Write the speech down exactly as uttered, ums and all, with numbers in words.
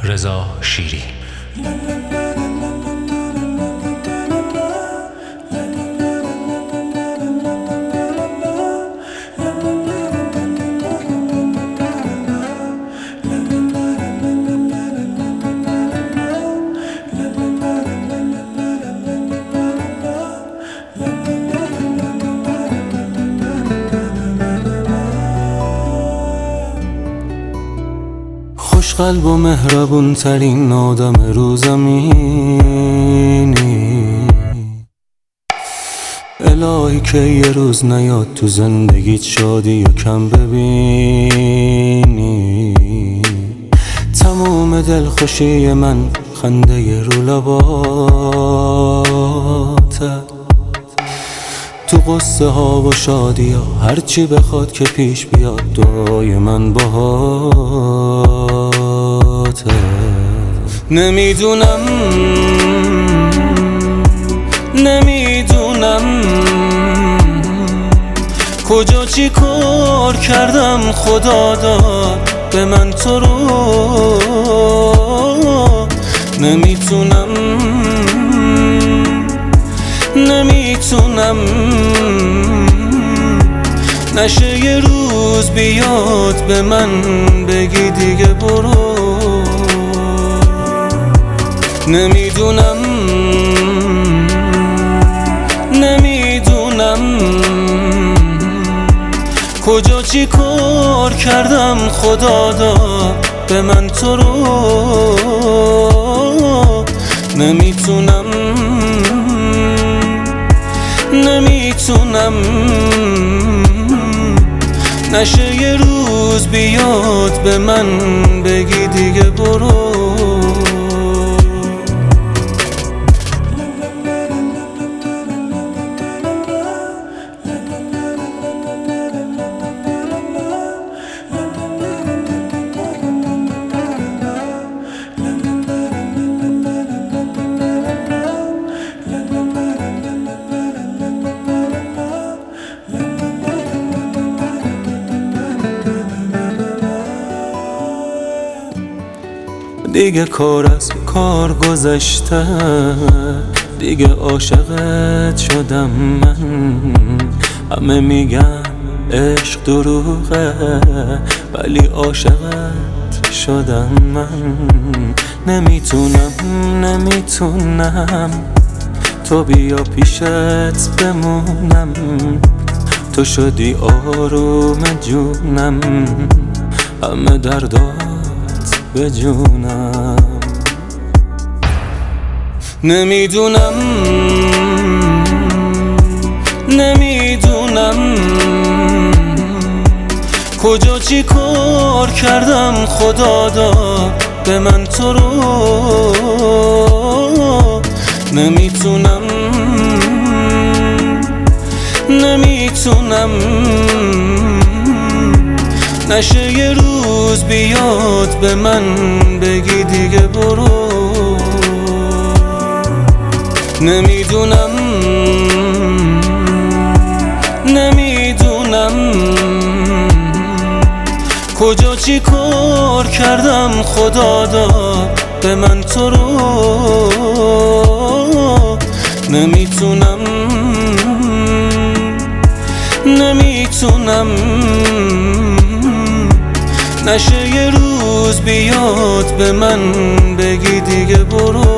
رضا شیری. خوش قلب و مهربون ترین آدم رو زمینی، الهی که یه روز نیاد تو زندگیت شادی یا کم ببینی. تموم دلخوشی من خنده رو لباته، تو قصه ها و شادی ها هرچی بخواد که پیش بیاد دعای من باهاته. نمیدونم نمیدونم کجا چی کار کردم خدا داد به من تو رو. نمیتونم نمیتونم نشه یه روز بیاد به من بگی دیگه برو. نمیدونم نمیدونم کجا چی کار کردم خدا داد به من تو رو. نمیتونم نمیتونم نشه یه روز بیاد به من بگی دیگه برو. دیگه کار از کار گذشته، دیگه عاشقت شدم من. همه میگن عشق دروغه ولی عاشقت شدم من. نمیتونم نمیتونم تو بیا پیشت بمونم، تو شدی آروم جونم، همه دردات به جونم. نمیدونم نمیدونم کجا چی کار کردم خدا داد به من تو رو. نمیتونم نمیتونم نشه یه روز بیاد به من بگی دیگه برو. نمیدونم نمیدونم کجا چی کار کردم خدا داد به من تو رو. نمیتونم نمیتونم نشه یه روز بیاد به من بگی دیگه برو.